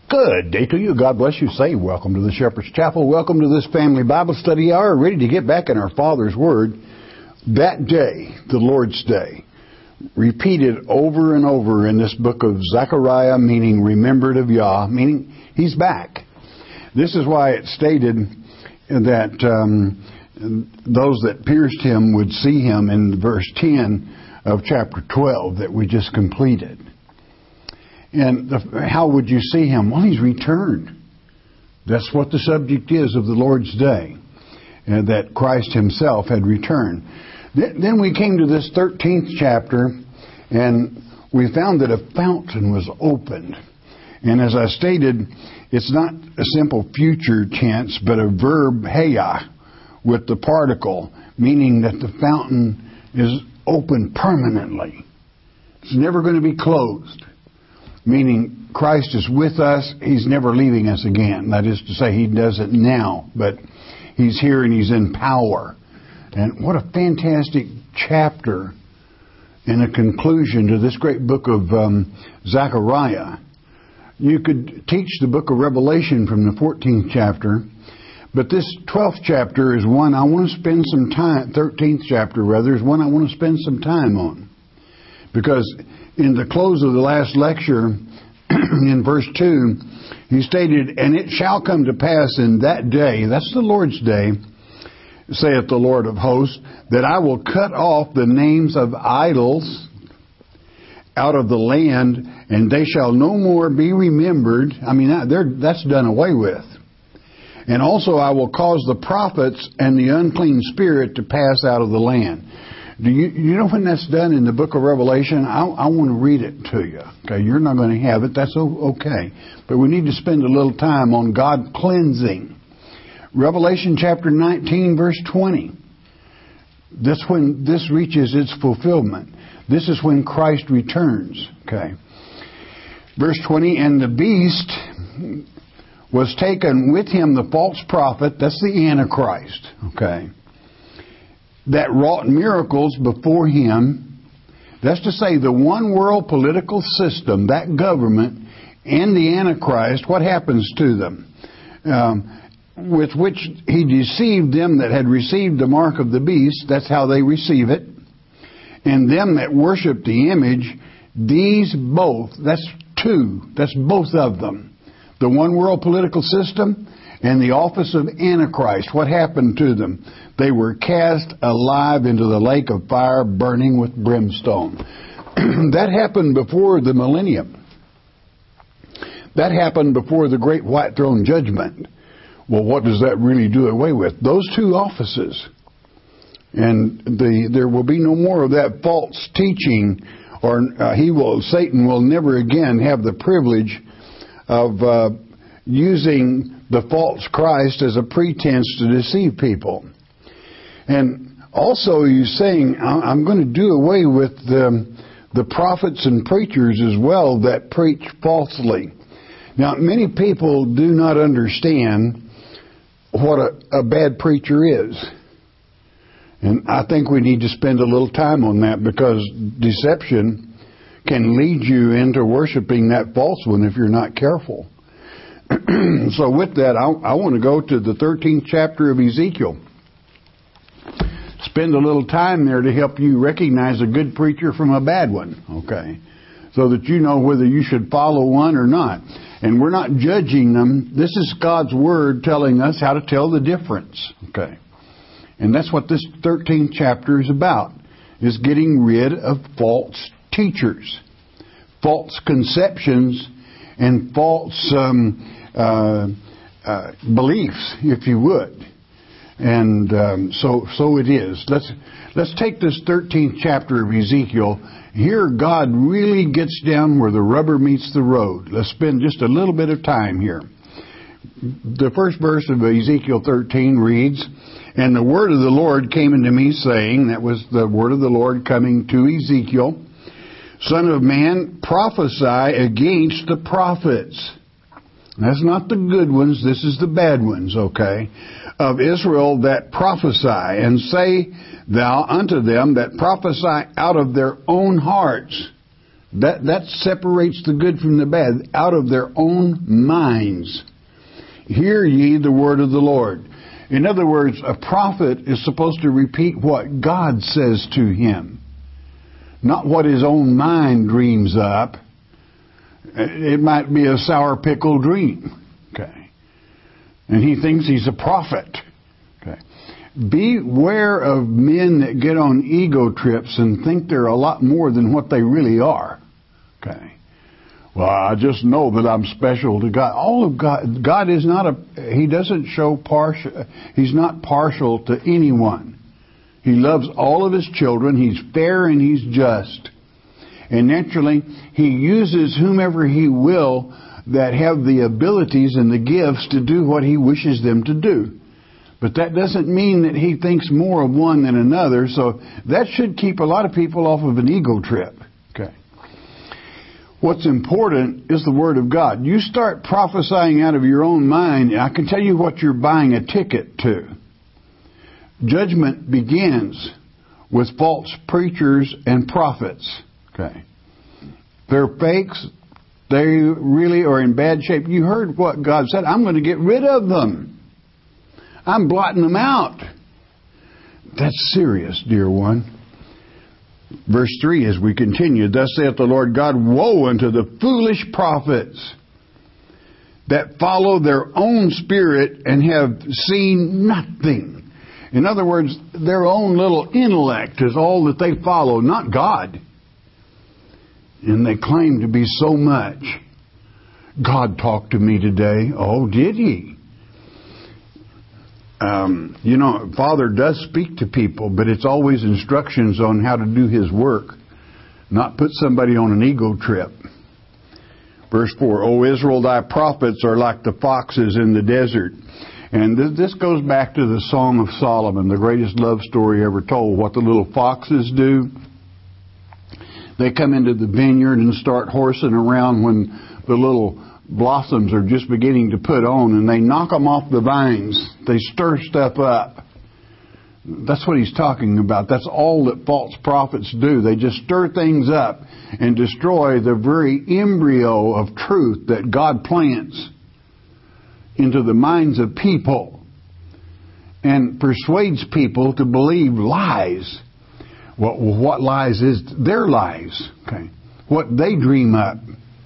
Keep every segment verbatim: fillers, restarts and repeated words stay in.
Good day to you. God bless you. Say welcome to the Shepherd's Chapel. Welcome to this family Bible study hour. Ready to get back in our Father's Word. That day, the Lord's Day, repeated over and over in this book of Zechariah, meaning remembered of Yah, meaning He's back. This is why it stated that um, those that pierced Him would see Him in verse ten of chapter twelve that we just completed. And the, how would you see Him? Well, He's returned. That's what the subject is of the Lord's Day, and that Christ Himself had returned. Th- then we came to this thirteenth chapter, and we found that a fountain was opened. And as I stated, it's not a simple future tense, but a verb, heya, with the particle, meaning that the fountain is open permanently. It's never going to be closed. Meaning Christ is with us. He's never leaving us again. That is to say, He does it now, but He's here and He's in power. And what a fantastic chapter and a conclusion to this great book of um, Zechariah. You could teach the book of Revelation from the fourteenth chapter, but this twelfth chapter is one I want to spend some time, thirteenth chapter rather, is one I want to spend some time on. Because in the close of the last lecture, in verse two, he stated, "And it shall come to pass in that day," that's the Lord's Day, saith the Lord of hosts, "that I will cut off the names of idols out of the land, and they shall no more be remembered." I mean, that's done away with. "And also I will cause the prophets and the unclean spirit to pass out of the land." Do you, you know when that's done in the book of Revelation? I, I want to read it to you. Okay, you're not going to have it. That's okay. But we need to spend a little time on God cleansing. Revelation chapter nineteen, verse twenty. That's when this reaches its fulfillment. This is when Christ returns. Okay. Verse twenty, "And the beast was taken with him the false prophet," that's the Antichrist. Okay. "That wrought miracles before him." That's to say, the one world political system, that government, and the Antichrist, what happens to them? Um, with which he deceived them that had received the mark of the beast, that's how they receive it, and them that worship the image, these both, that's two, that's both of them. The one world political system and the office of Antichrist, what happened to them? They were cast alive into the lake of fire burning with brimstone. That happened before the millennium. That happened before the great white throne judgment. Well, what does that really do away with? Those two offices. And the, there will be no more of that false teaching, or uh, he will, Satan will never again have the privilege of uh, using the false Christ as a pretense to deceive people. And also he's saying, I'm going to do away with the, the prophets and preachers as well that preach falsely. Now, many people do not understand what a, a bad preacher is. And I think we need to spend a little time on that, because deception can lead you into worshiping that false one if you're not careful. So with that, I, I want to go to the thirteenth chapter of Ezekiel. Spend a little time there to help you recognize a good preacher from a bad one, okay? So that you know whether you should follow one or not. And we're not judging them. This is God's Word telling us how to tell the difference, okay? And that's what this thirteenth chapter is about, is getting rid of false teachers, false conceptions, and false um, uh, uh, beliefs, if you would. And um, so so it is. Let's let's take this thirteenth chapter of Ezekiel. Here God really gets down where the rubber meets the road. Let's spend just a little bit of time here. The first verse of Ezekiel thirteen reads, "And the word of the Lord came unto me, saying," that was the word of the Lord coming to Ezekiel, "Son of man, prophesy against the prophets." That's not the good ones, this is the bad ones, okay? "Of Israel that prophesy, and say thou unto them that prophesy out of their own hearts." That, that separates the good from the bad out of their own minds. Hear ye the word of the Lord. In other words, a prophet is supposed to repeat what God says to him, not what his own mind dreams up. It might be a sour pickle dream. Okay. And he thinks he's a prophet. Okay. Beware of men that get on ego trips and think they're a lot more than what they really are. Okay. Well, I just know that I'm special to God. All of God, God is not a, He doesn't show partial, He's not partial to anyone. He loves all of His children. He's fair and He's just. And naturally, He uses whomever He will that have the abilities and the gifts to do what He wishes them to do. But that doesn't mean that He thinks more of one than another, so that should keep a lot of people off of an ego trip. Okay. What's important is the Word of God. You start prophesying out of your own mind, I can tell you what you're buying a ticket to. Judgment begins with false preachers and prophets. Okay. They're fakes. They really are in bad shape. You heard what God said. I'm going to get rid of them. I'm blotting them out. That's serious, dear one. Verse three, as we continue, thus saith the Lord God, woe unto the foolish prophets that follow their own spirit and have seen nothing. In other words, their own little intellect is all that they follow, not God. And they claim to be so much. God talked to me today. Oh, did He? Um, you know, Father does speak to people, but it's always instructions on how to do His work, not put somebody on an ego trip. Verse four, O Israel, thy prophets are like the foxes in the desert. And th- this goes back to the Song of Solomon, the greatest love story ever told. What the little foxes do, they come into the vineyard and start horsing around when the little blossoms are just beginning to put on, and they knock them off the vines. They stir stuff up. That's what he's talking about. That's all that false prophets do. They just stir things up and destroy the very embryo of truth that God plants into the minds of people and persuades people to believe lies. Well, what lies is their lies. Okay, what they dream up.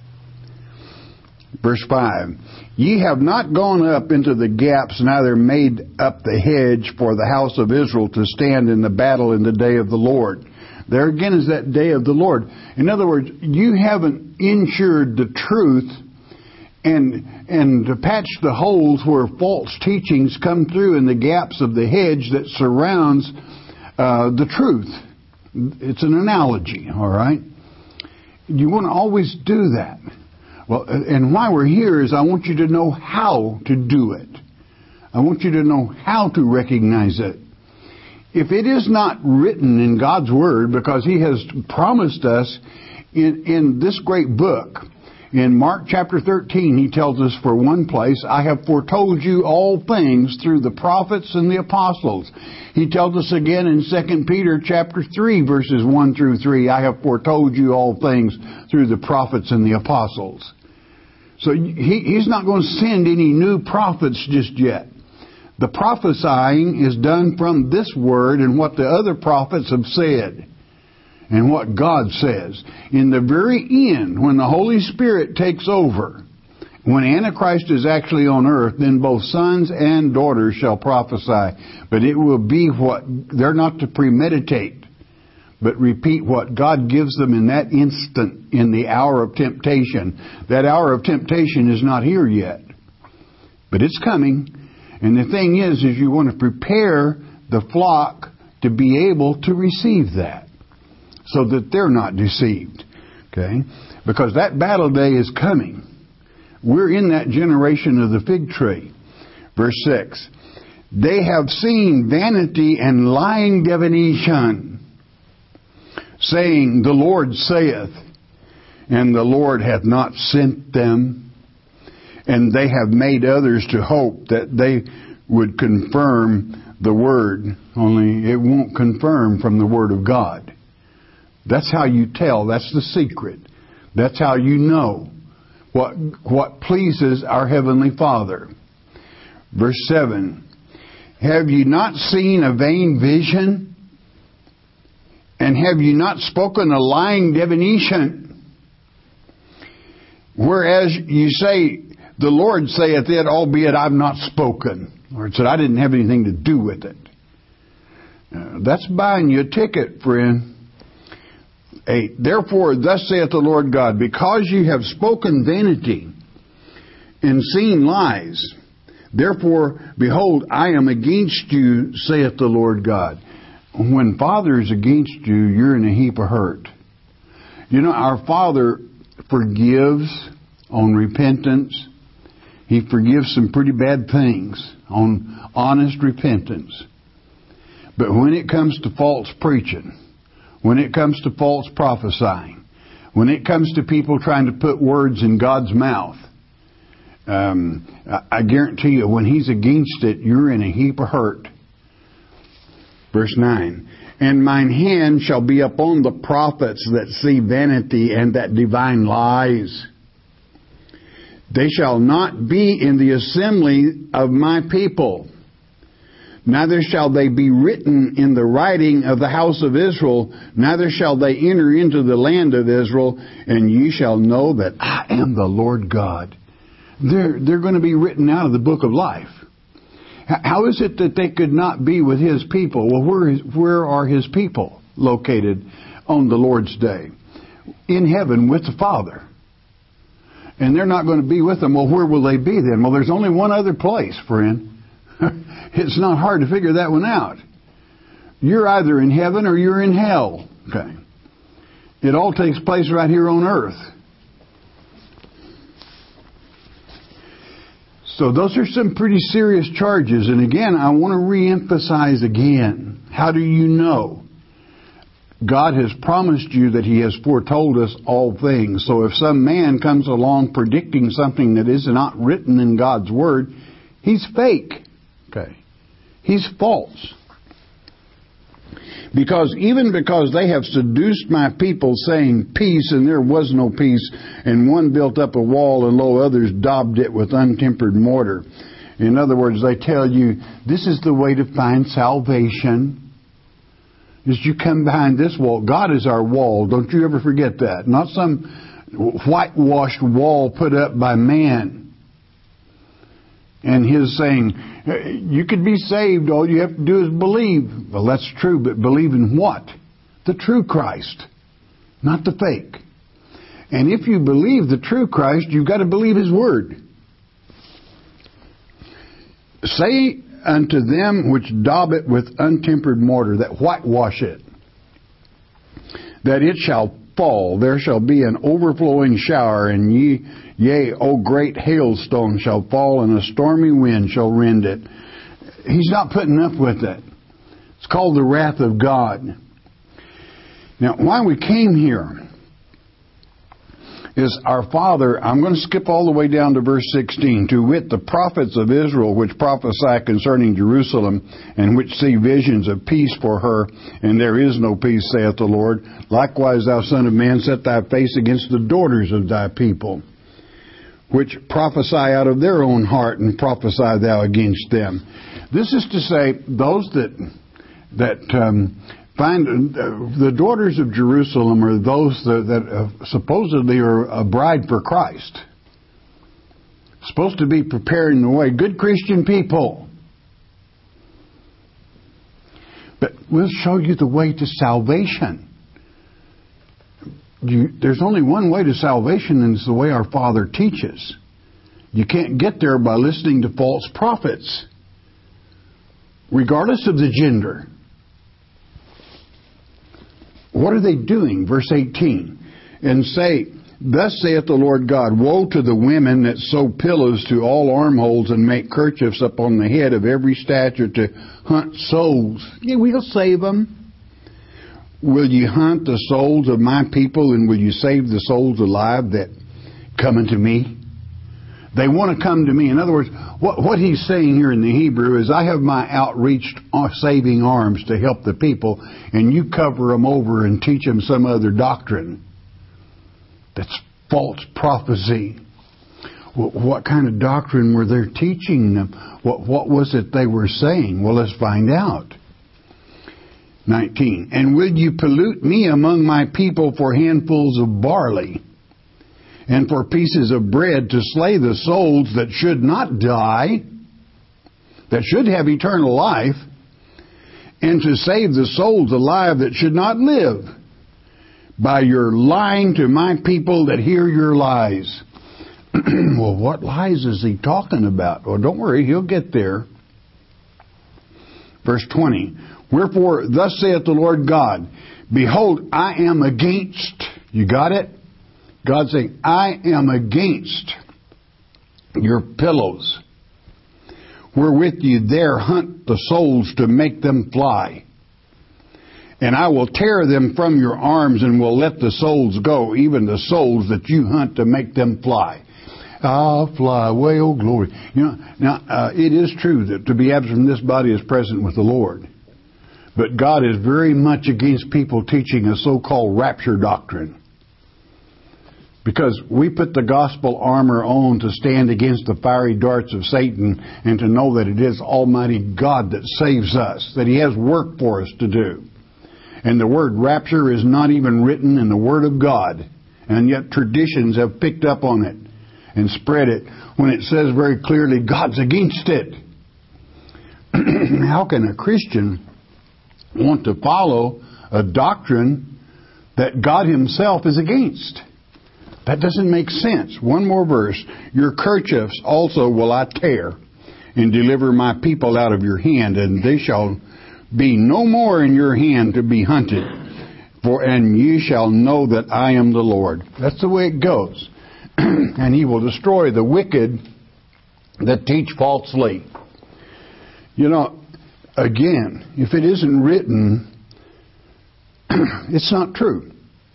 Verse five, ye have not gone up into the gaps, neither made up the hedge for the house of Israel to stand in the battle in the day of the Lord. There again is that day of the Lord. In other words, you haven't insured the truth and and to patch the holes where false teachings come through in the gaps of the hedge that surrounds uh, the truth. It's an analogy, all right? You want to always do that. Well, and why we're here is I want you to know how to do it. I want you to know how to recognize it. If it is not written in God's Word, because He has promised us in, in this great book, in Mark chapter thirteen, He tells us for one place, I have foretold you all things through the prophets and the apostles. He tells us again in Second Peter chapter three, verses one through three, I have foretold you all things through the prophets and the apostles. So he, He's not going to send any new prophets just yet. The prophesying is done from this word and what the other prophets have said and what God says. In the very end, when the Holy Spirit takes over, when Antichrist is actually on earth, then both sons and daughters shall prophesy. But it will be what they're not to premeditate, but repeat what God gives them in that instant, in the hour of temptation. That hour of temptation is not here yet, but it's coming. And the thing is, is you want to prepare the flock to be able to receive that, so that they're not deceived. Okay? Because that battle day is coming. We're in that generation of the fig tree. Verse six. They have seen vanity and lying divination, saying, the Lord saith, and the Lord hath not sent them. And they have made others to hope that they would confirm the word, only it won't confirm from the Word of God. That's how you tell. That's the secret. That's how you know what, what pleases our Heavenly Father. Verse seven, have you not seen a vain vision? And have you not spoken a lying divination? Whereas you say, the Lord saith it, albeit I've not spoken. Or it said, I didn't have anything to do with it. Uh, that's buying you a ticket, friend. Eight, therefore, thus saith the Lord God, because you have spoken vanity and seen lies, therefore, behold, I am against you, saith the Lord God. When Father is against you, you're in a heap of hurt. You know, our Father forgives on repentance. He forgives some pretty bad things on honest repentance. But when it comes to false preaching, when it comes to false prophesying, when it comes to people trying to put words in God's mouth, um, I guarantee you, when He's against it, you're in a heap of hurt. Verse nine, and mine hand shall be upon the prophets that see vanity and that divine lies. They shall not be in the assembly of my people, neither shall they be written in the writing of the house of Israel, neither shall they enter into the land of Israel, and ye shall know that I am the Lord God. They're, they're going to be written out of the book of life. How is it that they could not be with His people? Well, where, is, where are His people located on the Lord's day? In heaven with the Father. And they're not going to be with them. Well, where will they be then? Well, there's only one other place, friend. It's not hard to figure that one out. You're either in heaven or you're in hell. Okay. It all takes place right here on earth. So those are some pretty serious charges. And again, I want to reemphasize again. How do you know? God has promised you that He has foretold us all things. So if some man comes along predicting something that is not written in God's Word, he's fake. Okay. He's false. Because even because they have seduced my people, saying peace, and there was no peace, and one built up a wall, and lo, others daubed it with untempered mortar. In other words, they tell you, this is the way to find salvation, is you come behind this wall. God is our wall. Don't you ever forget that. Not some whitewashed wall put up by man. And His saying, you could be saved, all you have to do is believe. Well, that's true, but believe in what? The true Christ, not the fake. And if you believe the true Christ, you've got to believe His Word. Say unto them which daub it with untempered mortar, that whitewash it, that it shall fall, there shall be an overflowing shower, and ye, yea, O great hailstone shall fall, and a stormy wind shall rend it. He's not putting up with it. It's called the wrath of God. Now, why we came here is our Father, I'm going to skip all the way down to verse sixteen, to wit, the prophets of Israel, which prophesy concerning Jerusalem, and which see visions of peace for her, and there is no peace, saith the Lord. Likewise, thou son of man, set thy face against the daughters of thy people, which prophesy out of their own heart, and prophesy thou against them. This is to say, those that that um, find uh, the daughters of Jerusalem are those that, that uh, supposedly are a bride for Christ, supposed to be preparing the way, good Christian people. But we'll show you the way to salvation. You, there's only one way to salvation, and it's the way our Father teaches. You can't get there by listening to false prophets, regardless of the gender. What are they doing? Verse eighteen. And say, thus saith the Lord God, woe to the women that sew pillows to all armholes, and make kerchiefs upon the head of every stature to hunt souls. Yeah, we'll save them. Will you hunt the souls of my people, and will you save the souls alive that come unto me? They want to come to me. In other words, what, what he's saying here in the Hebrew is, I have my outreached saving arms to help the people, and you cover them over and teach them some other doctrine. That's false prophecy. What kind of doctrine were they teaching them? What, what was it they were saying? Well, let's find out. nineteen. And will you pollute me among my people for handfuls of barley, and for pieces of bread to slay the souls that should not die, that should have eternal life, and to save the souls alive that should not live, by your lying to my people that hear your lies? Well, what lies is he talking about? Well, don't worry, he'll get there. Verse twenty. Wherefore, thus saith the Lord God, behold, I am against, you got it? God saying, I am against your pillows, wherewith you there hunt the souls to make them fly. And I will tear them from your arms and will let the souls go, even the souls that you hunt to make them fly. I'll fly away, oh glory. You know, now, uh, it is true that to be absent from this body is present with the Lord. But God is very much against people teaching a so-called rapture doctrine. Because we put the gospel armor on to stand against the fiery darts of Satan and to know that it is Almighty God that saves us, that He has work for us to do. And the word rapture is not even written in the Word of God. And yet traditions have picked up on it and spread it when it says very clearly God's against it. How can a Christian want to follow a doctrine that God Himself is against? That doesn't make sense. One more verse. Your kerchiefs also will I tear, and deliver my people out of your hand, and they shall be no more in your hand to be hunted. For and ye shall know that I am the Lord. That's the way it goes. And He will destroy the wicked that teach falsely. You know, again, if it isn't written, it's not true.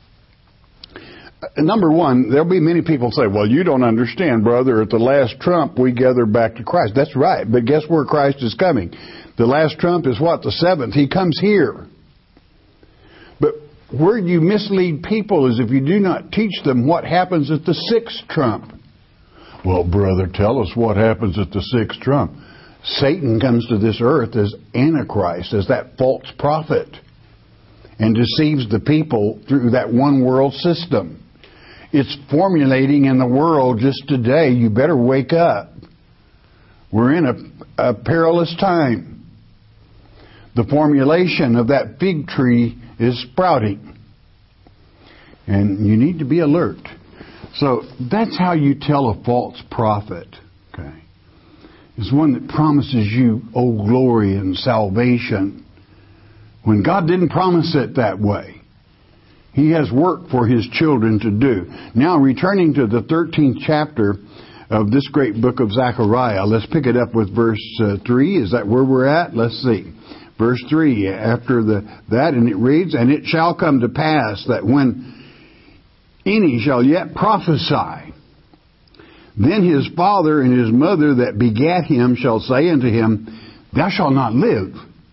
Number one, there'll be many people say, well, you don't understand, brother. At the last trump, we gather back to Christ. That's right. But guess where Christ is coming? The last trump is what? The seventh. He comes here. But where you mislead people is if you do not teach them what happens at the sixth trump. Well, brother, tell us what happens at the sixth trump. Satan comes to this earth as Antichrist, as that false prophet, and deceives the people through that one world system. It's formulating in the world just today. You better wake up. We're in a, a perilous time. The formulation of that fig tree is sprouting. And you need to be alert. So that's how you tell a false prophet. Okay, it's one that promises you, oh, glory and salvation, when God didn't promise it that way. He has work for His children to do. Now, returning to the thirteenth chapter of this great book of Zechariah, let's pick it up with verse uh, three. Is that where we're at? Let's see. Verse three, after the that, and it reads, And it shall come to pass that when any shall yet prophesy, then his father and his mother that begat him shall say unto him, Thou shalt not live,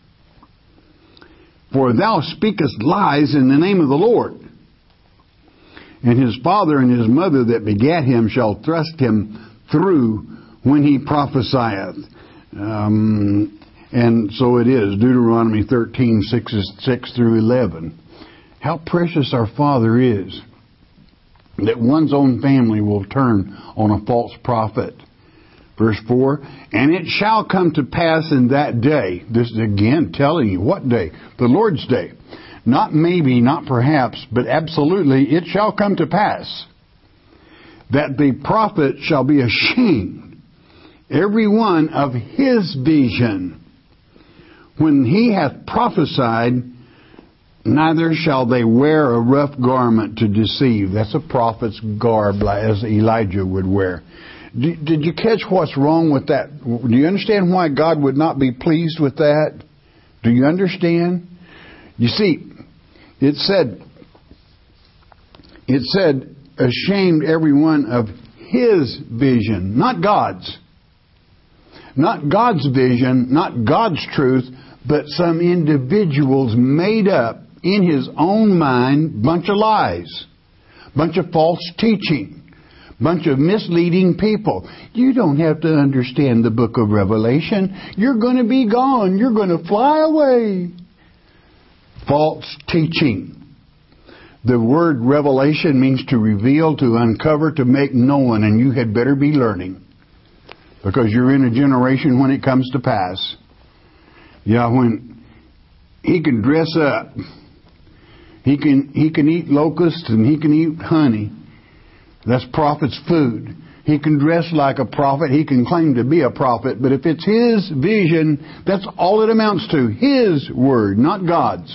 for thou speakest lies in the name of the Lord. And his father and his mother that begat him shall thrust him through when he prophesieth. Um, and so it is, Deuteronomy thirteen, six, six through eleven. How precious our Father is, that one's own family will turn on a false prophet. Verse four, And it shall come to pass in that day, this is again telling you, what day? The Lord's day. Not maybe, not perhaps, but absolutely, it shall come to pass, that the prophet shall be ashamed, every one of his vision, when he hath prophesied, neither shall they wear a rough garment to deceive. That's a prophet's garb, as Elijah would wear. Did you catch what's wrong with that? Do you understand why God would not be pleased with that? Do you understand? You see, it said, it said, ashamed every one of his vision, not God's. Not God's vision, not God's truth, but some individuals made up in his own mind bunch of lies. bunch of false teaching, bunch of misleading people. You don't have to understand the book of Revelation. You're going to be gone. You're going to fly away. False teaching. The word revelation means to reveal, to uncover, to make known, and you had better be learning, because you're in a generation when it comes to pass. Yeah, when he can dress up, he can he can eat locusts and he can eat honey. That's prophet's food. He can dress like a prophet. He can claim to be a prophet, but if it's his vision, that's all it amounts to. His word, not God's.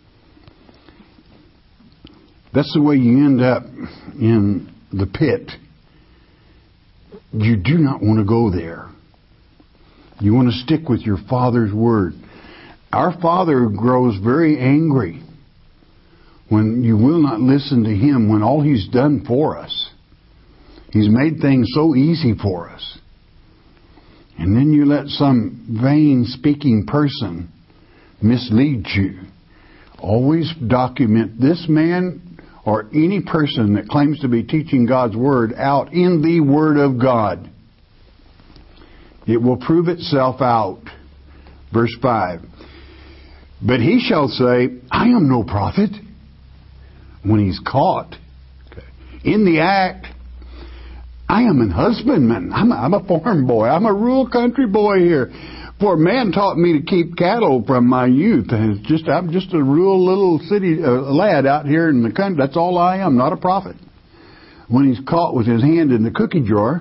That's the way you end up in the pit. You do not want to go there. You want to stick with your Father's word. Our Father grows very angry when you will not listen to Him, when all He's done for us. He's made things so easy for us. And then you let some vain speaking person mislead you. Always document this man or any person that claims to be teaching God's Word out in the Word of God. It will prove itself out. Verse five. But he shall say, I am no prophet. When he's caught. Okay. In the act, I am an husbandman. I'm a, I'm a farm boy. I'm a rural country boy here. For man taught me to keep cattle from my youth. And it's just I'm just a rural little city uh, lad out here in the country. That's all I am, not a prophet. When he's caught with his hand in the cookie jar,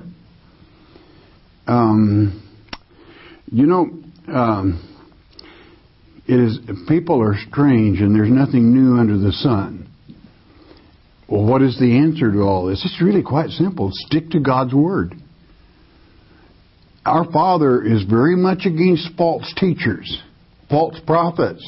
um, you know, um, it is people are strange, and there's nothing new under the sun. Well, what is the answer to all this? It's really quite simple. Stick to God's Word. Our Father is very much against false teachers, false prophets.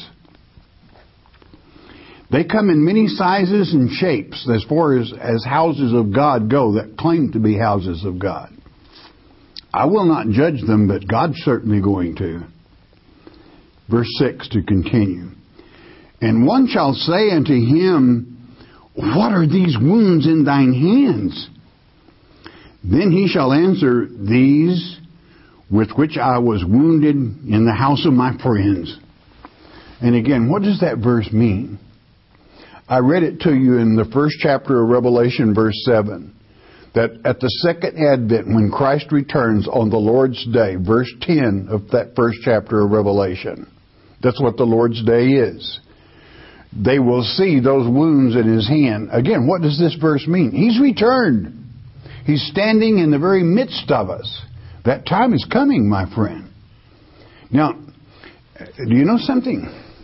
They come in many sizes and shapes as far as, as houses of God go that claim to be houses of God. I will not judge them, but God's certainly going to. Verse six to continue. And one shall say unto him, what are these wounds in thine hands? Then he shall answer, these with which I was wounded in the house of my friends. And again, what does that verse mean? I read it to you in the first chapter of Revelation, verse seven. That at the second advent, when Christ returns on the Lord's day, verse ten of that first chapter of Revelation. That's what the Lord's day is. They will see those wounds in His hand. Again, what does this verse mean? He's returned. He's standing in the very midst of us. That time is coming, my friend. Now, do you know something?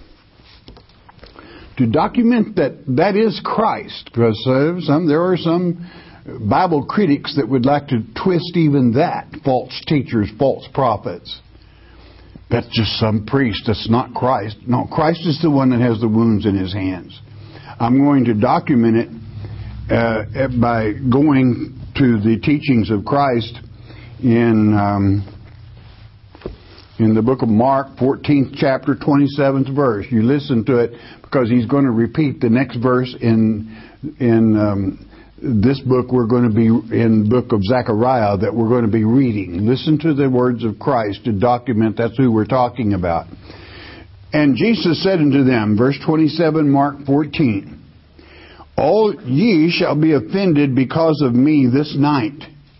To document that that is Christ, because uh, some there are some Bible critics that would like to twist even that. False teachers, false prophets. That's just some priest. That's not Christ. No, Christ is the one that has the wounds in His hands. I'm going to document it uh, by going to the teachings of Christ in um, in the book of Mark, fourteenth chapter, twenty-seventh verse. You listen to it because he's going to repeat the next verse in in um, this book. We're going to be in the book of Zechariah that we're going to be reading. Listen to the words of Christ to document that's who we're talking about. And Jesus said unto them, verse twenty-seven, Mark fourteen, all ye shall be offended because of me this night.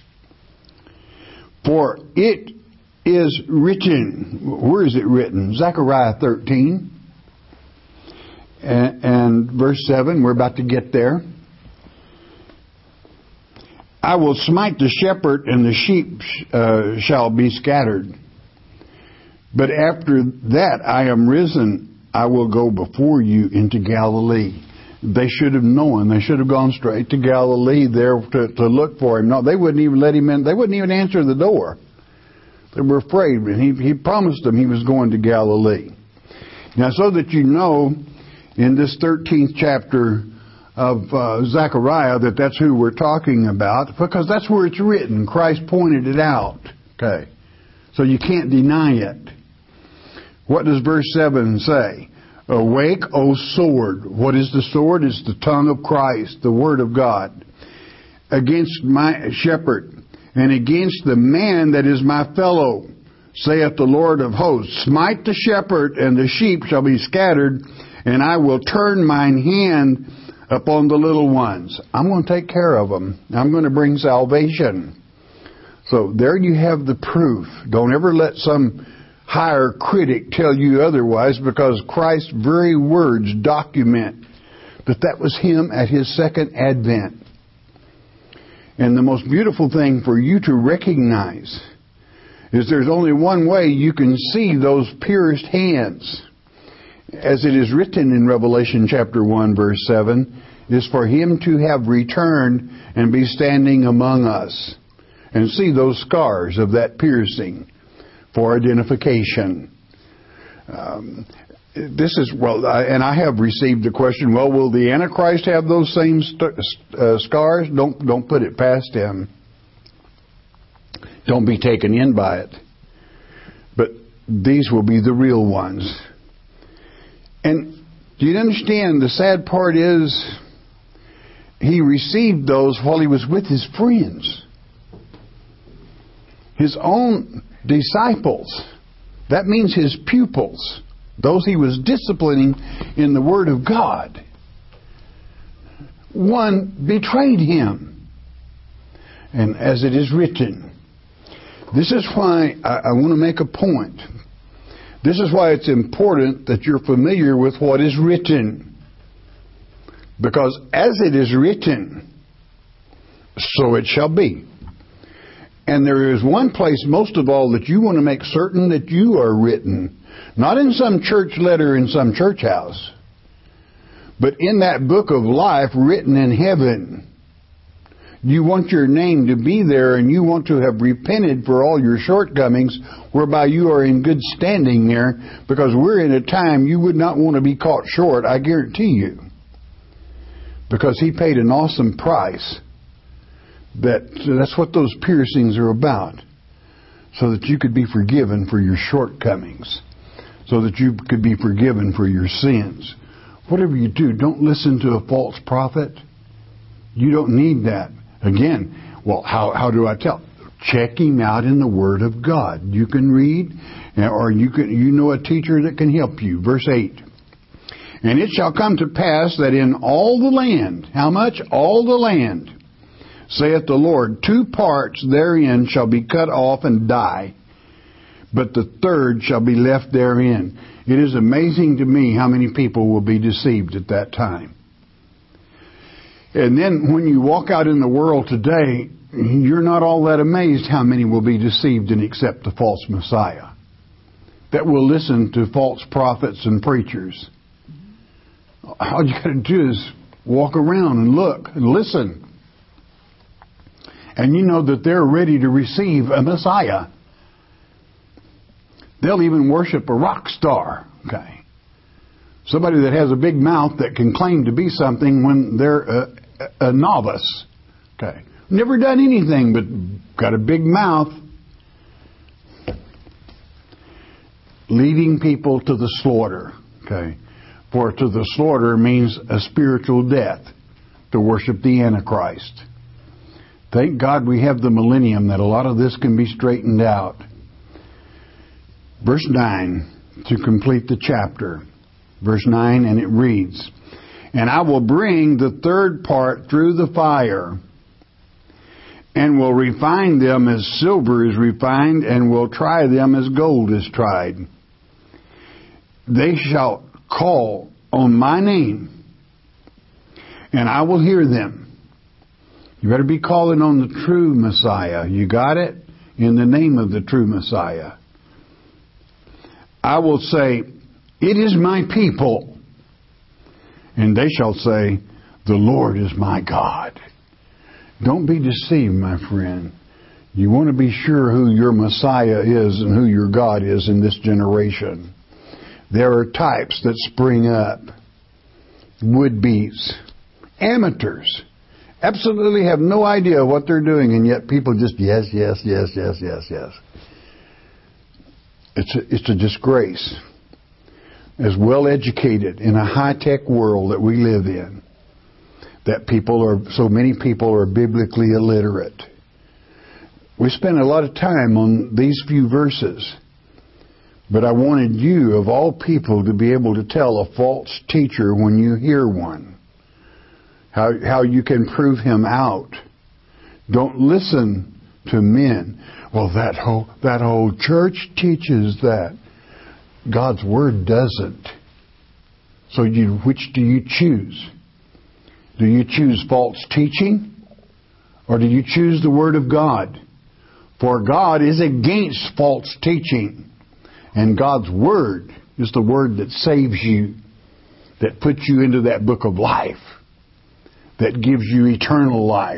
For it is written, where is it written? Zechariah thirteen. And, and verse seven, we're about to get there. I will smite the shepherd, and the sheep uh, shall be scattered. But after that I am risen, I will go before you into Galilee. They should have known. They should have gone straight to Galilee there to, to look for Him. No, they wouldn't even let Him in. They wouldn't even answer the door. They were afraid. And he, he promised them He was going to Galilee. Now, so that you know, in this thirteenth chapter of uh, Zechariah, that that's who we're talking about, because that's where it's written. Christ pointed it out. Okay. So you can't deny it. What does verse seven say? Awake, O sword. What is the sword? It's the tongue of Christ, the word of God. Against my shepherd, and against the man that is my fellow, saith the Lord of hosts. Smite the shepherd, and the sheep shall be scattered, and I will turn mine hand upon the little ones. I'm going to take care of them. I'm going to bring salvation. So there you have the proof. Don't ever let some higher critic tell you otherwise, because Christ's very words document that that was Him at His second advent. And the most beautiful thing for you to recognize is there's only one way you can see those pierced hands. As it is written in Revelation chapter one, verse seven, is for Him to have returned and be standing among us. And see those scars of that piercing for identification. Um, this is, well, I, and I have received the question, well, will the Antichrist have those same st- uh, scars? Don't, don't put it past him. Don't be taken in by it. But these will be the real ones. And do you understand, the sad part is, he received those while he was with his friends. His own disciples. That means his pupils. Those he was disciplining in the Word of God. One betrayed him. And as it is written, this is why I, I want to make a point. This is why it's important that you're familiar with what is written. Because as it is written, so it shall be. And there is one place most of all that you want to make certain that you are written. Not in some church letter in some church house, but in that book of life written in heaven. You want your name to be there, and you want to have repented for all your shortcomings, whereby you are in good standing there, because we're in a time you would not want to be caught short, I guarantee you. Because He paid an awesome price. That that's what those piercings are about. So that you could be forgiven for your shortcomings. So that you could be forgiven for your sins. Whatever you do, don't listen to a false prophet. You don't need that. Again, well, how how do I tell? Check him out in the Word of God. You can read, or you can you know a teacher that can help you. Verse eight. And it shall come to pass that in all the land, how much? All the land, saith the Lord, two parts therein shall be cut off and die, but the third shall be left therein. It is amazing to me how many people will be deceived at that time. And then when you walk out in the world today, you're not all that amazed how many will be deceived and accept the false Messiah. That will listen to false prophets and preachers. All you got to do is walk around and look and listen. And you know that they're ready to receive a Messiah. They'll even worship a rock star. Okay. Somebody that has a big mouth that can claim to be something when they're a, a novice. Okay. Never done anything but got a big mouth. Leading people to the slaughter. Okay. For to the slaughter means a spiritual death. To worship the Antichrist. Thank God we have the millennium that a lot of this can be straightened out. Verse nine, to complete the chapter. Verse nine, and it reads, And I will bring the third part through the fire, and will refine them as silver is refined, and will try them as gold is tried. They shall call on my name, and I will hear them. You better be calling on the true Messiah. You got it? In the name of the true Messiah. I will say, it is my people. And they shall say, the Lord is my God. Don't be deceived, my friend. You want to be sure who your Messiah is and who your God is in this generation. There are types that spring up. Would-be's. Amateurs. Absolutely have no idea what they're doing, and yet people just, yes, yes, yes, yes, yes, yes. It's a, it's a disgrace. as well educated in a high-tech world that we live in, that people are, so many people are biblically illiterate. We spent a lot of time on these few verses, but I wanted you, of all people, to be able to tell a false teacher when you hear one, how, how you can prove him out. Don't listen to men. Well, that whole, that whole church teaches that. God's Word doesn't. So you, which do you choose? Do you choose false teaching? Or do you choose the Word of God? For God is against false teaching. And God's Word is the Word that saves you, that puts you into that book of life, that gives you eternal life.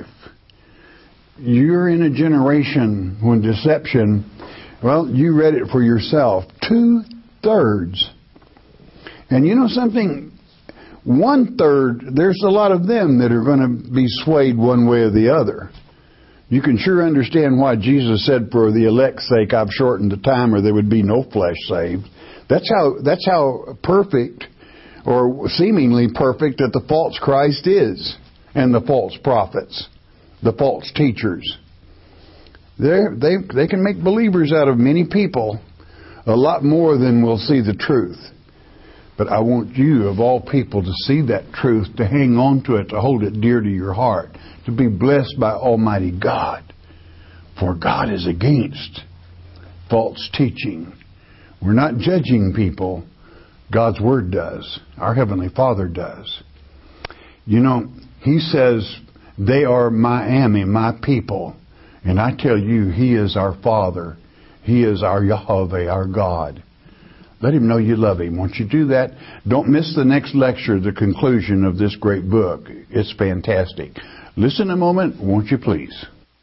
You're in a generation when deception, well, you read it for yourself, two-thirds. And you know something? One-third, there's a lot of them that are going to be swayed one way or the other. You can sure understand why Jesus said, for the elect's sake, I've shortened the time, or there would be no flesh saved. That's how, that's how perfect, or seemingly perfect, that the false Christ is, and the false prophets. The false teachers. They're, they they can make believers out of many people, a lot more than will see the truth. But I want you, of all people, to see that truth, to hang on to it, to hold it dear to your heart, to be blessed by Almighty God. For God is against false teaching. We're not judging people. God's Word does. Our Heavenly Father does. You know, He says, they are Miami, my people. And I tell you, He is our Father. He is our Yahweh, our God. Let Him know you love Him. Once you do that, don't miss the next lecture, the conclusion of this great book. It's fantastic. Listen a moment, won't you please?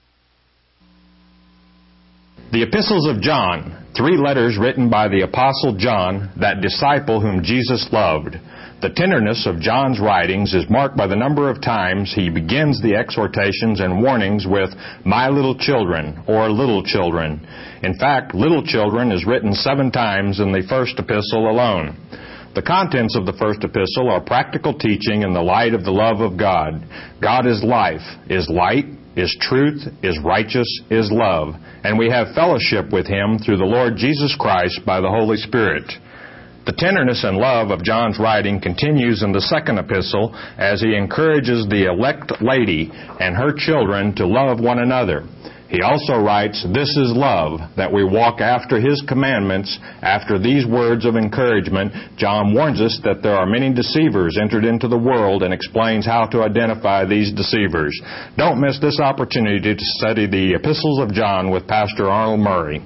The Epistles of John, three letters written by the Apostle John, that disciple whom Jesus loved. The tenderness of John's writings is marked by the number of times he begins the exhortations and warnings with, my little children, or little children. In fact, little children is written seven times in the first epistle alone. The contents of the first epistle are practical teaching in the light of the love of God. God is life, is light, is truth, is righteous, is love, and we have fellowship with Him through the Lord Jesus Christ by the Holy Spirit. The tenderness and love of John's writing continues in the second epistle as he encourages the elect lady and her children to love one another. He also writes, this is love, that we walk after His commandments. After these words of encouragement, John warns us that there are many deceivers entered into the world and explains how to identify these deceivers. Don't miss this opportunity to study the Epistles of John with Pastor Arnold Murray.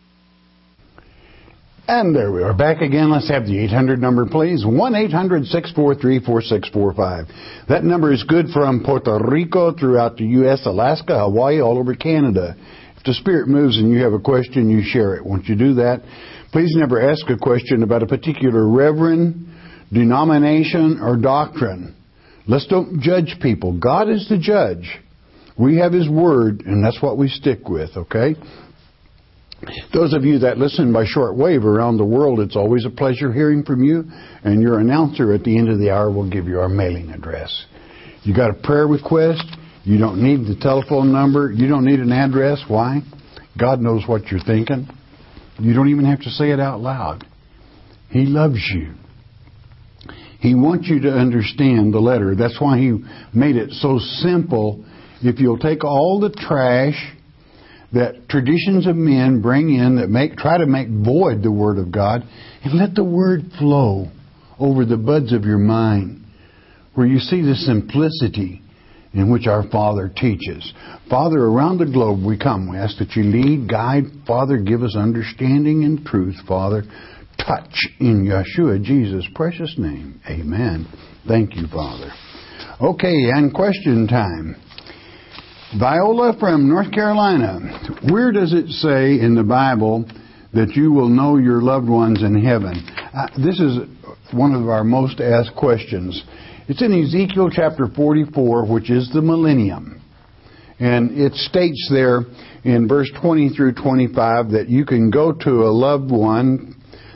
And there we are, back again. Let's have the eight hundred number, please. one eight hundred six four three four six four five. That number is good from Puerto Rico, throughout the U S, Alaska, Hawaii, all over Canada. If the Spirit moves and you have a question, you share it. Once you do that, please never ask a question about a particular reverend, denomination, or doctrine. Let's don't judge people. God is the judge. We have His Word, and that's what we stick with, okay? Those of you that listen by shortwave around the world, it's always a pleasure hearing from you. And your announcer at the end of the hour will give you our mailing address. You got a prayer request? You don't need the telephone number. You don't need an address. Why? God knows what you're thinking. You don't even have to say it out loud. He loves you. He wants you to understand the letter. That's why He made it so simple. If you'll take all the trash that traditions of men bring in that make try to make void the Word of God, and let the Word flow over the buds of your mind, where you see the simplicity in which our Father teaches. Father, around the globe we come. We ask that you lead, guide. Father, give us understanding and truth. Father, touch in Yeshua, Jesus' precious name. Amen. Thank you, Father. Okay, and question time. Viola from North Carolina. Where does it say in the Bible that you will know your loved ones in heaven? Uh, this is one of our most asked questions. It's in Ezekiel chapter forty-four, which is the millennium. And it states there in verse twenty through twenty-five that you can go to a loved one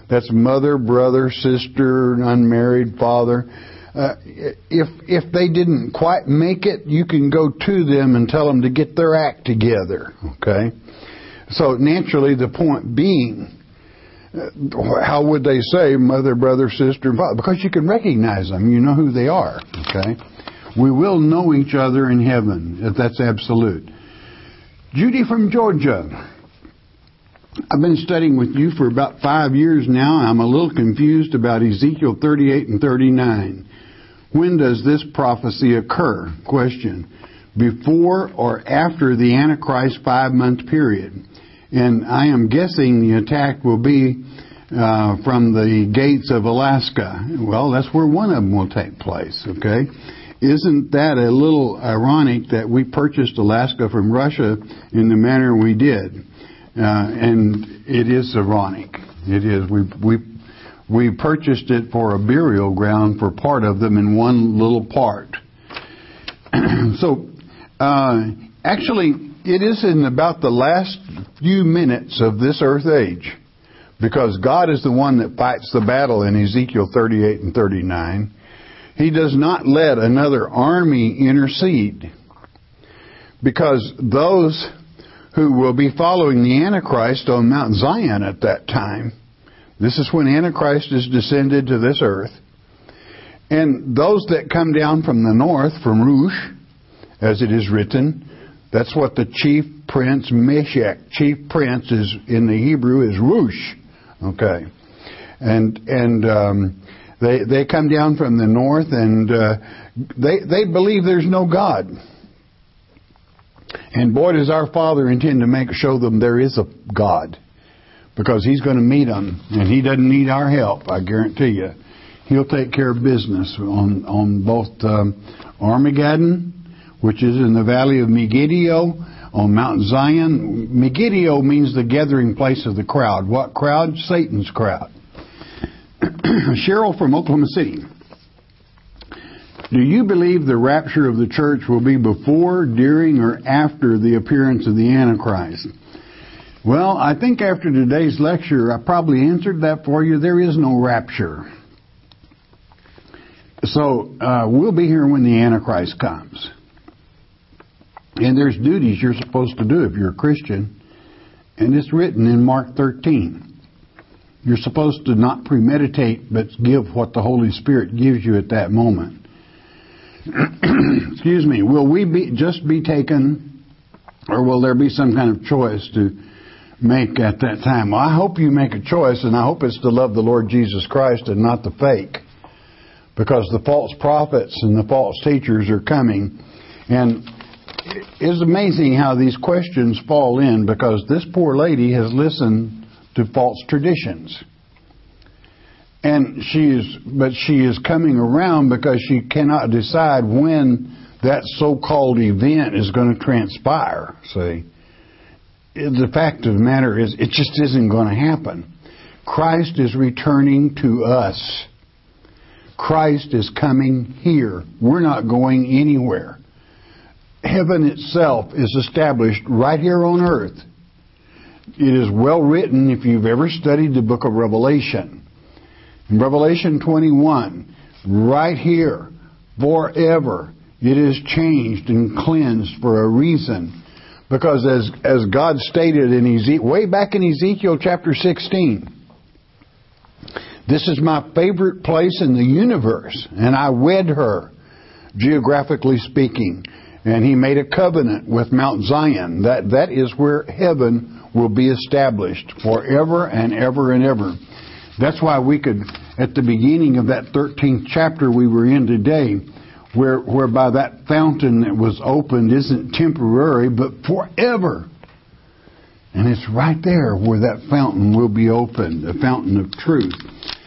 That's mother, brother, sister, unmarried, father. Uh, if if they didn't quite make it, you can go to them and tell them to get their act together. Okay? So naturally, the point being, uh, how would they say mother, brother, sister, and father? Because you can recognize them. You know who they are. Okay? We will know each other in heaven. That's absolute. Judy from Georgia. I've been studying with you for about five years now. I'm a little confused about Ezekiel thirty-eight and thirty-nine. When does this prophecy occur? Question. Before or after the Antichrist five-month period? And I am guessing the attack will be uh, from the gates of Alaska. Well, that's where one of them will take place, okay? Isn't that a little ironic that we purchased Alaska from Russia in the manner we did? Uh, and it is ironic. It is. We we we purchased it for a burial ground for part of them in one little part. so, uh, actually, it is in about the last few minutes of this earth age, because God is the one that fights the battle in Ezekiel thirty-eight and thirty-nine. He does not let another army intercede, because those who will be following the Antichrist on Mount Zion at that time. This is when Antichrist is descended to this earth. And those that come down from the north, from Rush, as it is written, that's what the chief prince, Meshach, chief prince is in the Hebrew is Rush. Okay. And and um, they they come down from the north, and uh, they they believe there's no God. And boy, does our Father intend to make show them there is a God, because He's going to meet them, and He doesn't need our help. I guarantee you, He'll take care of business on on both um, Armageddon, which is in the valley of Megiddo, on Mount Zion. Megiddo means the gathering place of the crowd. What crowd? Satan's crowd. Cheryl from Oklahoma City. Do you believe the rapture of the church will be before, during, or after the appearance of the Antichrist? Well, I think after today's lecture, I probably answered that for you. There is no rapture. So, uh, we'll be here when the Antichrist comes. And there's duties you're supposed to do if you're a Christian. And it's written in Mark thirteen. You're supposed to not premeditate, but give what the Holy Spirit gives you at that moment. Excuse me. Will we be just be taken, or will there be some kind of choice to make at that time? Well, I hope you make a choice, and I hope it's to love the Lord Jesus Christ and not the fake, because the false prophets and the false teachers are coming. And it's amazing how these questions fall in, because this poor lady has listened to false traditions. And she is, but she is coming around because she cannot decide when that so-called event is going to transpire. See, the fact of the matter is, it just isn't going to happen. Christ is returning to us. Christ is coming here. We're not going anywhere. Heaven itself is established right here on earth. It is well written if you've ever studied the book of Revelation. In Revelation twenty-one, right here, forever, it is changed and cleansed for a reason. Because as as God stated in Ezekiel, way back in Ezekiel chapter sixteen, this is my favorite place in the universe, and I wed her, geographically speaking. And He made a covenant with Mount Zion. That that is where heaven will be established forever and ever and ever. That's why we could, at the beginning of that thirteenth chapter we were in today, where whereby that fountain that was opened isn't temporary, but forever. And it's right there where that fountain will be opened, the fountain of truth.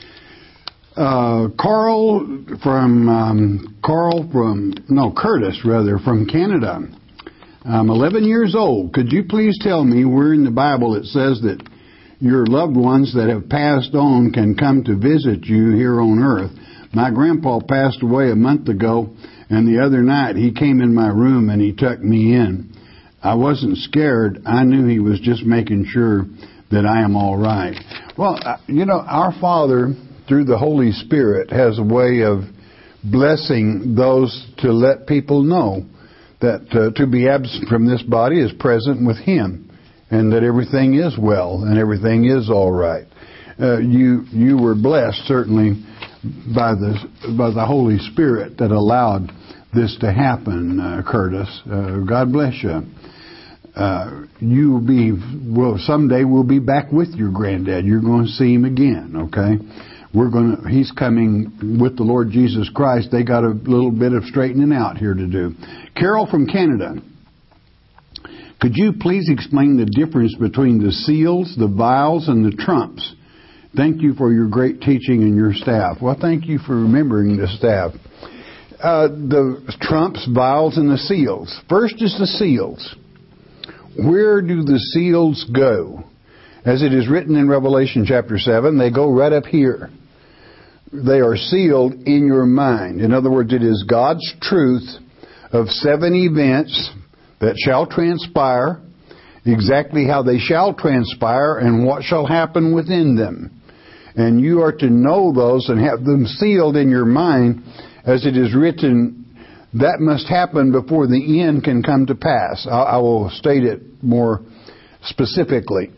Uh, Carl from, um, Carl from, no, Curtis rather, from Canada. I'm eleven years old. Could you please tell me where in the Bible it says that your loved ones that have passed on can come to visit you here on earth? My grandpa passed away a month ago, and the other night he came in my room and he tucked me in. I wasn't scared. I knew he was just making sure that I am all right. Well, you know, our Father, through the Holy Spirit, has a way of blessing those to let people know that uh, to be absent from this body is present with Him, and that everything is well and everything is all right. Uh, you you were blessed certainly by the by the Holy Spirit that allowed this to happen, uh, Curtis. Uh, God bless you. Uh, you will be well someday. We'll be back with your granddad. You're going to see him again. Okay, we're going to. He's coming with the Lord Jesus Christ. They got a little bit of straightening out here to do. Carol from Canada. Could you please explain the difference between the seals, the vials, and the trumps? Thank you for your great teaching and your staff. Well, thank you for remembering the staff. Uh, the trumps, vials, and the seals. First is the seals. Where do the seals go? As it is written in Revelation chapter seven, they go right up here. They are sealed in your mind. In other words, it is God's truth of seven events that shall transpire, exactly how they shall transpire, and what shall happen within them. And you are to know those and have them sealed in your mind, as it is written, that must happen before the end can come to pass. I, I will state it more specifically.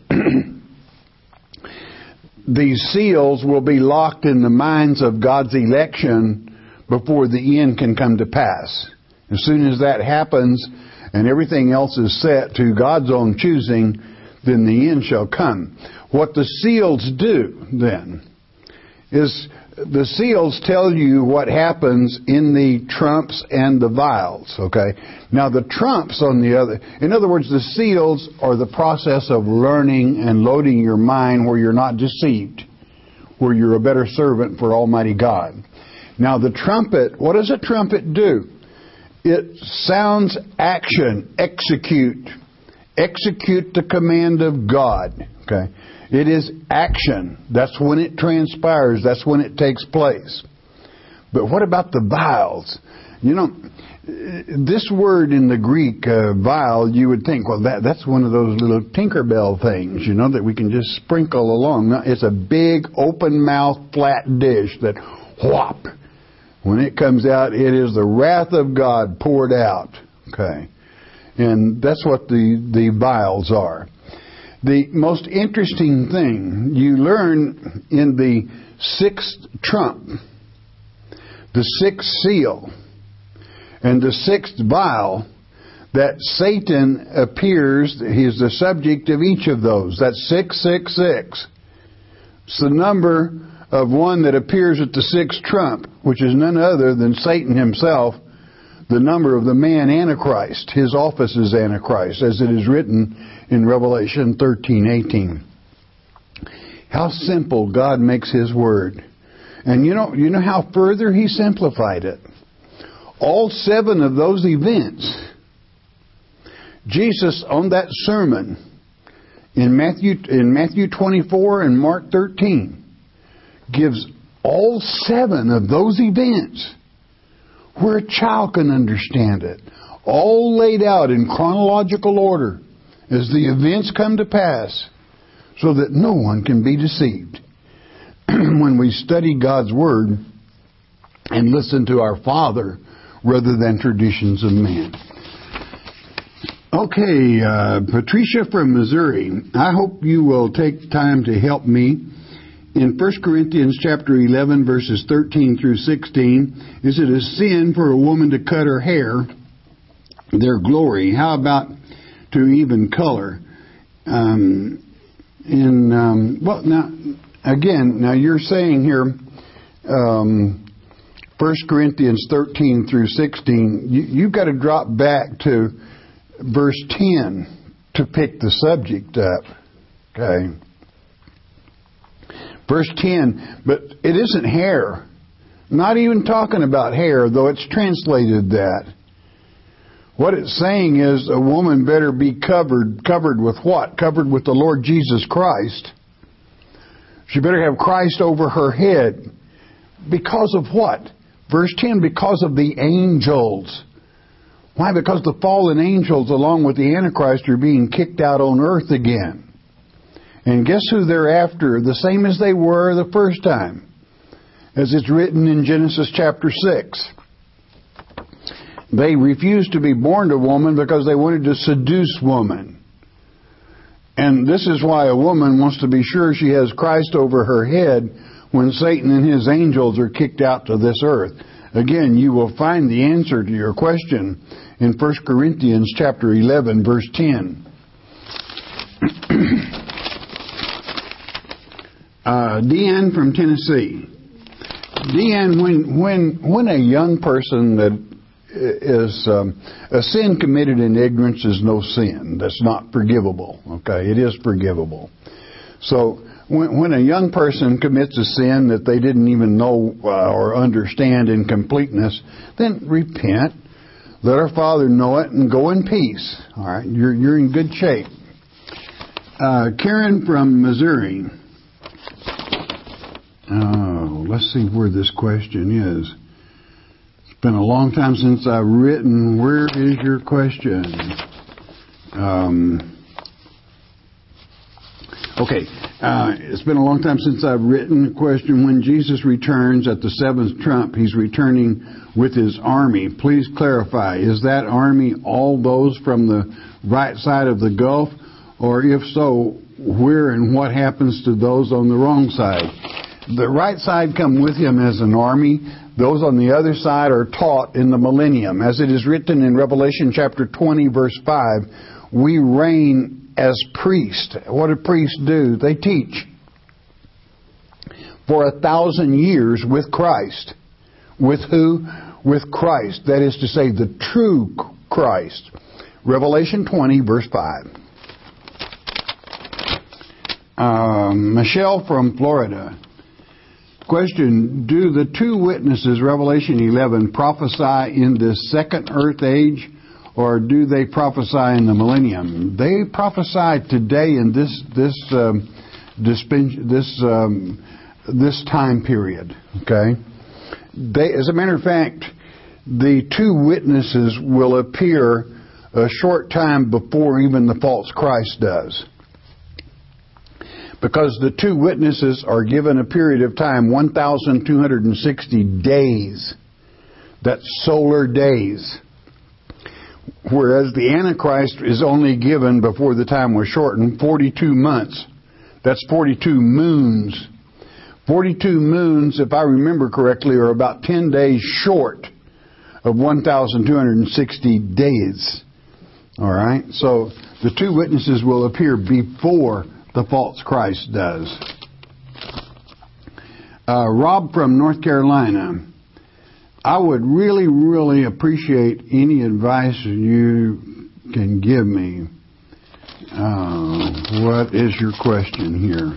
These seals will be locked in the minds of God's election before the end can come to pass. As soon as that happens, and everything else is set to God's own choosing, then the end shall come. What the seals do, then, is the seals tell you what happens in the trumps and the vials, okay? Now, the trumps on the other... In other words, the seals are the process of learning and loading your mind where you're not deceived, where you're a better servant for Almighty God. Now, the trumpet, what does a trumpet do? It sounds action, execute. Execute the command of God. Okay? It is action. That's when it transpires. That's when it takes place. But what about the vials? You know, this word in the Greek, uh, vial, you would think, well, that that's one of those little Tinkerbell things, you know, that we can just sprinkle along. No, it's a big, open-mouthed, flat dish that, whop, when it comes out, it is the wrath of God poured out. Okay. And that's what the, the vials are. The most interesting thing you learn in the sixth trump, the sixth seal, and the sixth vial, that Satan appears, he is the subject of each of those. That's six six six. It's the number of one that appears at the sixth trump, which is none other than Satan himself, the number of the man Antichrist. His office is Antichrist, as it is written in Revelation thirteen eighteen. How simple God makes His Word. And you know, you know how further He simplified it? All seven of those events, Jesus on that sermon in Matthew in Matthew twenty-four and Mark thirteen gives all seven of those events where a child can understand it, all laid out in chronological order as the events come to pass, so that no one can be deceived. When we study God's Word and listen to our Father rather than traditions of man. Okay, uh, Patricia from Missouri, I hope you will take time to help me. In First Corinthians chapter eleven, verses thirteen through sixteen, is it a sin for a woman to cut her hair, their glory? How about to even color? Um, in um, well, now again, now you're saying here, um, First Corinthians thirteen through sixteen. You, you've got to drop back to verse ten to pick the subject up. Okay. Verse ten, but it isn't hair. Not even talking about hair, though it's translated that. What it's saying is a woman better be covered. Covered with what? Covered with the Lord Jesus Christ. She better have Christ over her head. Because of what? Verse ten, because of the angels. Why? Because the fallen angels, along with the Antichrist, are being kicked out on earth again. And guess who they're after? The same as they were the first time, as it's written in Genesis chapter six. They refused to be born to woman because they wanted to seduce woman. And this is why a woman wants to be sure she has Christ over her head when Satan and his angels are kicked out to this earth. Again, you will find the answer to your question in First Corinthians chapter eleven, verse ten. uh, Deanne from Tennessee. Deanne, when when when a young person that is um, a sin committed in ignorance is no sin. That's not forgivable. Okay, it is forgivable. So when, when a young person commits a sin that they didn't even know uh, or understand in completeness, then repent. Let our Father know it and go in peace. All right, you're you're in good shape. Uh, Karen from Missouri. Oh, let's see where this question is. It's been a long time since I've written. Where is your question? Um, okay. Uh, it's been a long time since I've written a question. When Jesus returns at the seventh trump, he's returning with his army. Please clarify. Is that army all those from the right side of the Gulf? Or if so, where and what happens to those on the wrong side? The right side come with him as an army. Those on the other side are taught in the millennium. As it is written in Revelation chapter twenty, verse five, we reign as priests. What do priests do? They teach for a thousand years with Christ. With who? With Christ. That is to say, the true Christ. Revelation twenty, verse five. Um, Michelle from Florida. Question, do the two witnesses, Revelation eleven, prophesy in the second earth age, or do they prophesy in the millennium? They prophesy today in this this um, dispen- this um, this time period. Okay, they, as a matter of fact, the two witnesses will appear a short time before even the false Christ does. Because the two witnesses are given a period of time, one thousand two hundred sixty days. That's solar days. Whereas the Antichrist is only given, before the time was shortened, forty-two months. That's forty-two moons. forty-two moons, if I remember correctly, are about ten days short of one thousand two hundred sixty days. All right? So the two witnesses will appear before the false Christ does. Uh, Rob from North Carolina. I would really, really appreciate any advice you can give me. Uh, what is your question here?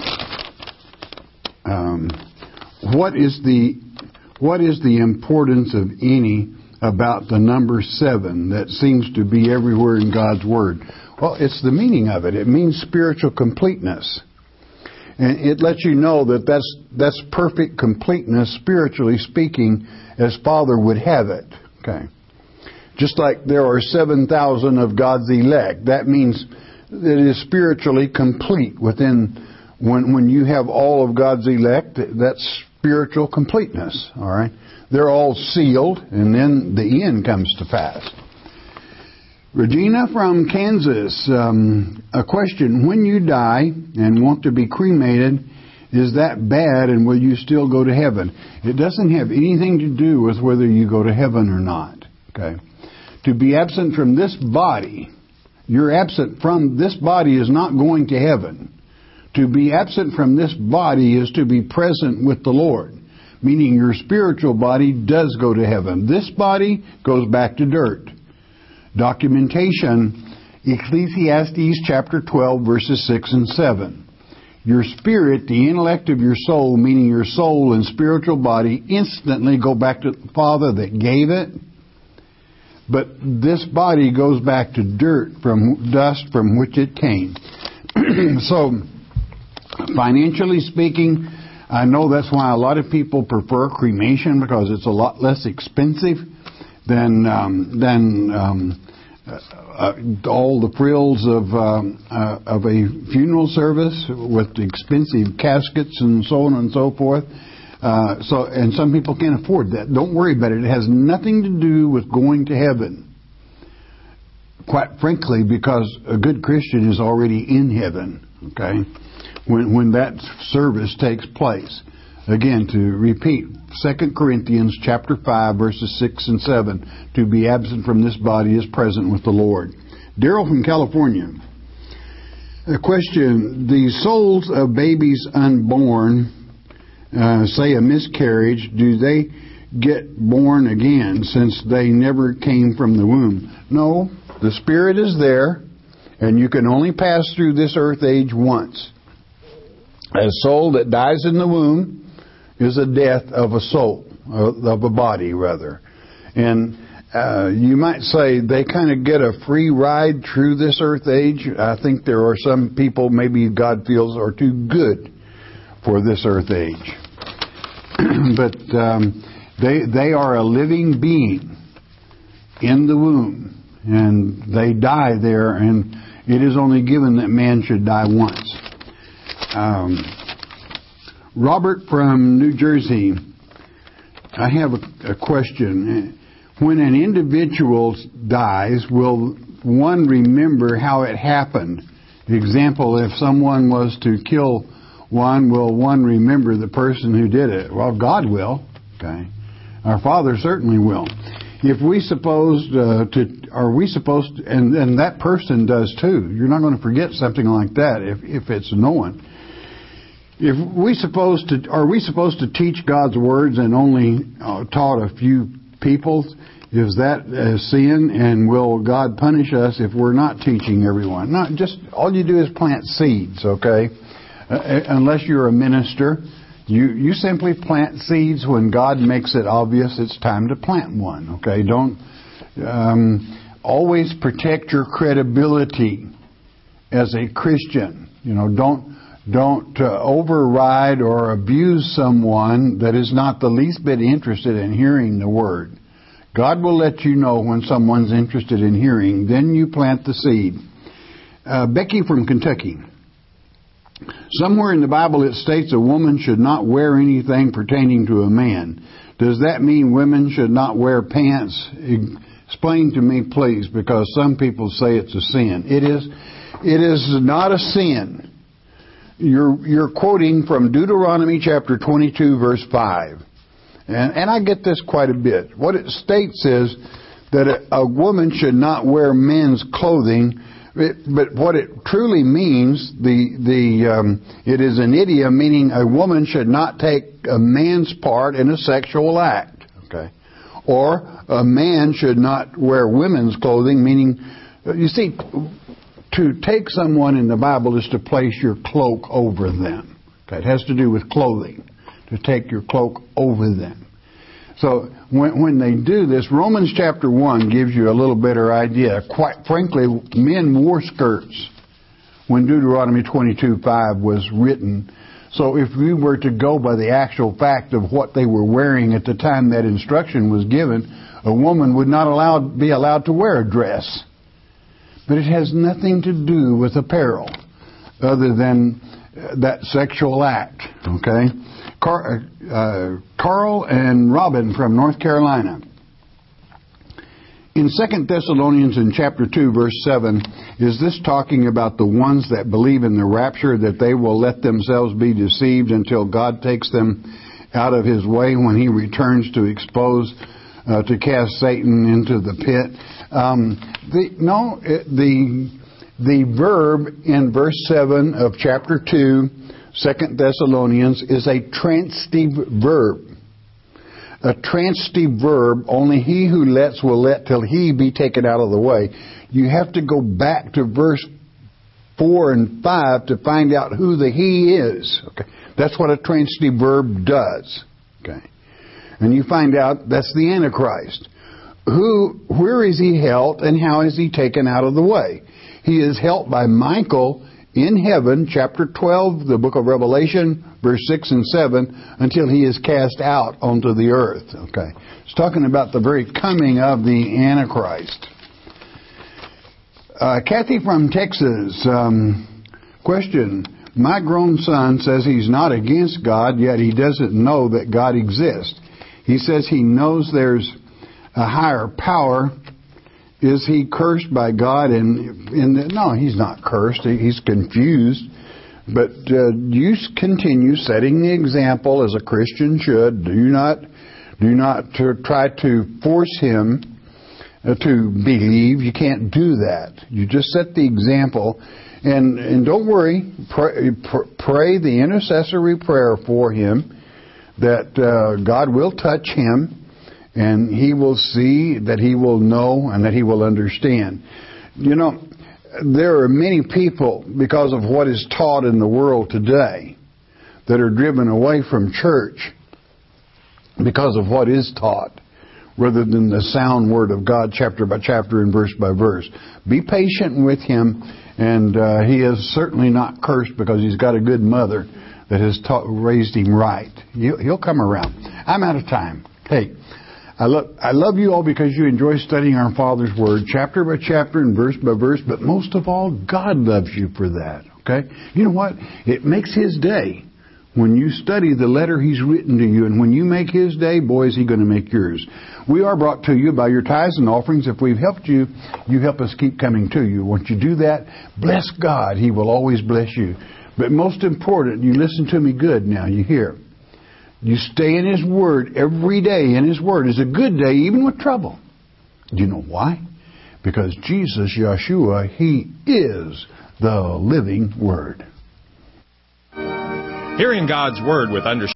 Um, what is the what is the importance of any about the number seven that seems to be everywhere in God's Word? Well, it's the meaning of it. It means spiritual completeness. And it lets you know that that's, that's perfect completeness, spiritually speaking, as Father would have it. Okay. Just like there are seven thousand of God's elect. That means that it is spiritually complete within, when, when you have all of God's elect, that's spiritual completeness. All right. They're all sealed, and then the end comes to pass. Regina from Kansas, um, a question. When you die and want to be cremated, is that bad, and will you still go to heaven? It doesn't have anything to do with whether you go to heaven or not. Okay. To be absent from this body, you're absent from this body is not going to heaven. To be absent from this body is to be present with the Lord, meaning your spiritual body does go to heaven. This body goes back to dirt. Documentation, Ecclesiastes chapter twelve, verses six and seven. Your spirit, the intellect of your soul, meaning your soul and spiritual body, instantly go back to the Father that gave it. But this body goes back to dirt, from dust from which it came. So, financially speaking, I know that's why a lot of people prefer cremation, because it's a lot less expensive than um, than um, uh, all the frills of um, uh, of a funeral service with expensive caskets and so on and so forth. Uh, so, and some people can't afford that. Don't worry about it. It has nothing to do with going to heaven. Quite frankly, because a good Christian is already in heaven. Okay, when when that service takes place. Again, to repeat, Second Corinthians chapter five, verses six and seven. To be absent from this body is present with the Lord. Daryl from California. A question: the souls of babies unborn, uh, say a miscarriage, do they get born again since they never came from the womb? No, the spirit is there, and you can only pass through this earth age once. A soul that dies in the womb is a death of a soul, of a body, rather. And uh, you might say they kind of get a free ride through this earth age. I think there are some people maybe God feels are too good for this earth age. But um, they they are a living being in the womb, and they die there, and it is only given that man should die once. Um, Robert from New Jersey, I have a, a question. When an individual dies, will one remember how it happened? Example, if someone was to kill one, will one remember the person who did it? Well, God will. Okay, our Father certainly will. If we supposed uh, to, are we supposed to, and, and that person does too. You're not going to forget something like that if if it's known. If we supposed to, are we supposed to teach God's words and only uh, taught a few people? Is that a sin? And will God punish us if we're not teaching everyone? Not just all you do is plant seeds, okay? Uh, unless you're a minister, you you simply plant seeds when God makes it obvious it's time to plant one. Okay, don't um, always protect your credibility as a Christian. You know, don't. Don't uh, override or abuse someone that is not the least bit interested in hearing the Word. God will let you know when someone's interested in hearing. Then you plant the seed. Uh, Becky from Kentucky. Somewhere in the Bible it states a woman should not wear anything pertaining to a man. Does that mean women should not wear pants? Explain to me, please, because some people say it's a sin. It is. It is not a sin. You're, you're quoting from Deuteronomy chapter twenty-two, verse five. And, and I get this quite a bit. What it states is that a, a woman should not wear men's clothing, it, but what it truly means, the, the, um, it is an idiom meaning a woman should not take a man's part in a sexual act. Okay. Or a man should not wear women's clothing, meaning, you see, to take someone in the Bible is to place your cloak over them. Okay, it has to do with clothing, to take your cloak over them. So when, when they do this, Romans chapter one gives you a little better idea. Quite frankly, men wore skirts when Deuteronomy twenty-two five was written. So if we were to go by the actual fact of what they were wearing at the time that instruction was given, a woman would not allowed, be allowed to wear a dress. But it has nothing to do with apparel other than that sexual act. Okay? Car, uh, Carl and Robin from North Carolina. In Second Thessalonians in chapter two, verse seven, is this talking about the ones that believe in the rapture, that they will let themselves be deceived until God takes them out of His way when He returns to expose, uh, to cast Satan into the pit? Um, the, no, it, the the verb in verse seven of chapter two, Second Thessalonians, is a transitive verb. A transitive verb, only he who lets will let till he be taken out of the way. You have to go back to verse four and five to find out who the he is. Okay, that's what a transitive verb does. Okay, and you find out that's the Antichrist. Who, where is he held and how is he taken out of the way? He is held by Michael in heaven, chapter twelve, the book of Revelation, verse six and seven, until he is cast out onto the earth. Okay. It's talking about the very coming of the Antichrist. Uh, Kathy from Texas. Um, question. My grown son says he's not against God, yet he doesn't know that God exists. He says he knows there's a higher power. Is he cursed by God? And, and no, he's not cursed. He's confused. But uh, you continue setting the example as a Christian should. Do not, do not to try to force him uh, to believe. You can't do that. You just set the example. And, and don't worry, pray, pray the intercessory prayer for him that uh, God will touch him and he will see, that he will know, and that he will understand. You know, there are many people, because of what is taught in the world today, that are driven away from church because of what is taught, rather than the sound word of God, chapter by chapter and verse by verse. Be patient with him. And uh, he is certainly not cursed because he's got a good mother that has taught, raised him right. He'll, he'll come around. I'm out of time. Hey, I love I love you all because you enjoy studying our Father's Word, chapter by chapter and verse by verse. But most of all, God loves you for that. Okay? You know what? It makes His day when you study the letter He's written to you. And when you make His day, boy, is He going to make yours. We are brought to you by your tithes and offerings. If we've helped you, you help us keep coming to you. Once you do that, bless God. He will always bless you. But most important, you listen to me good now. You hear. You stay in His Word every day. In His Word is a good day, even with trouble. Do you know why? Because Jesus, Yeshua, He is the living Word. Hearing God's Word with understanding